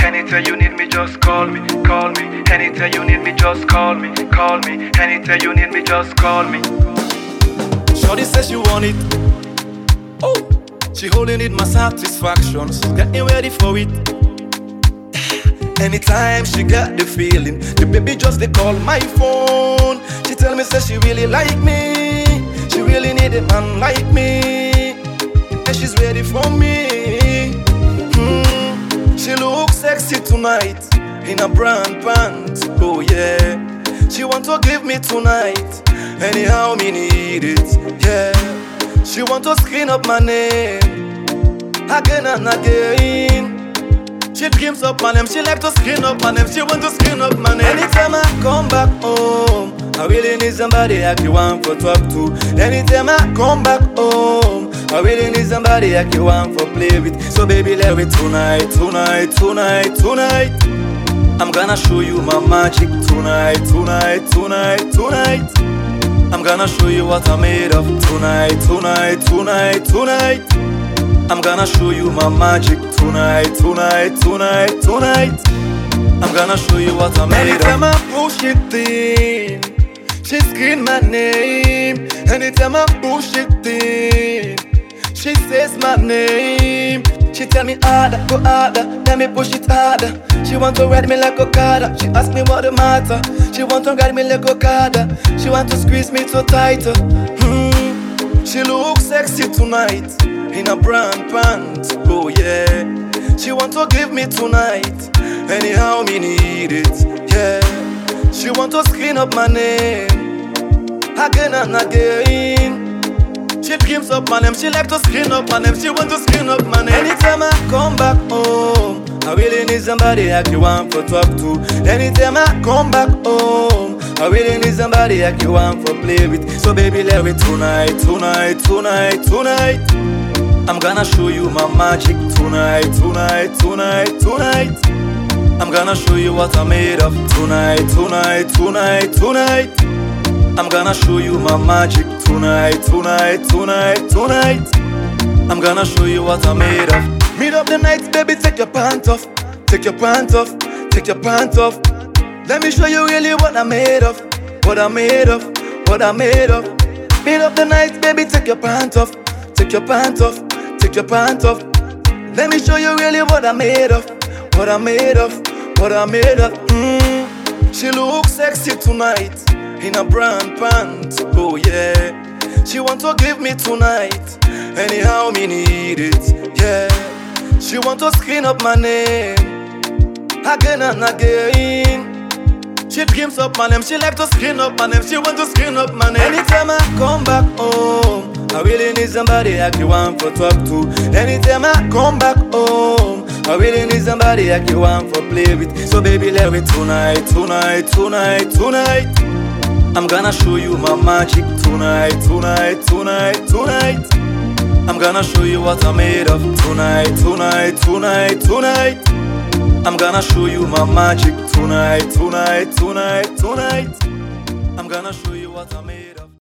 Anytime you need me, just call me, call me. Anytime you need me, just call me, call me. Anytime you need me, just call me. Shorty says she want it. Oh, she holding it, my satisfaction. She's getting ready for it. Anytime she got the feeling, the baby just they call my phone. She tell me say she really like me. She really need a man like me, and she's ready for me. She looks sexy tonight in a brand pants. Oh yeah, she want to give me tonight. Anyhow me need it. Yeah, she want to screen up my name again and again. She dreams up my name, she like to screen up my name. She want to screen up my name. Anytime I come back home, I really need somebody I can want for talk to. Anytime I come back home, I really need somebody I can want for play with. So baby, let me tonight, tonight, tonight, tonight. I'm gonna show you my magic tonight, tonight, tonight, tonight. I'm gonna show you what I'm made of tonight, tonight, tonight, tonight. I'm gonna show you my magic tonight, tonight, tonight, tonight. I'm gonna show you what I'm made of. Anytime I push it in, she scream my name. Anytime I push it in, she says my name. She tell me harder, go harder, let me push it harder. She want to ride me like a Okada. She ask me what the matter. She want to ride me like a Okada. She want to squeeze me so tighter. She looks sexy tonight in a brand pants. Oh yeah, she want to give me tonight. Anyhow me need it. Yeah, she want to screen up my name again and again. She dreams up my name, she like to screen up my name. She want to screen up my name. Anytime I come back home, I really need somebody I can want for talk to. Anytime I come back home, I really need somebody I can want for play with. So baby, let me tonight, tonight, tonight, tonight. I'm gonna show you my magic tonight, tonight, tonight, tonight. I'm gonna show you what I'm made of tonight, tonight, tonight, tonight. I'm gonna show you my magic tonight, tonight, tonight, tonight. I'm gonna show you what I'm made of. Meet up the night, baby, take your pants off. Take your pants off, take your pants off. Let me show you really what I'm made of. What I'm made of, what I'm made of. Meet up the night, baby, take your pants off. Take your pants off, take your pants off. Let me show you really what I'm made of. What I'm made of, what I'm made of. She looks sexy tonight in a brand pants. Oh yeah, she want to give me tonight. Anyhow me need it. Yeah, she want to screen up my name again and again. She dreams up my name, she like to screen up my name. She want to screen up my name. Anytime I come back home, I really need somebody I can want for talk to. Anytime I come back home, I really need somebody I can want for play with. So baby, let me tonight, tonight, tonight, tonight. I'm gonna show you my magic tonight, tonight, tonight, tonight. I'm gonna show you what I'm made of tonight, tonight, tonight, tonight. I'm gonna show you my magic tonight, tonight, tonight, tonight. I'm gonna show you what I'm made of.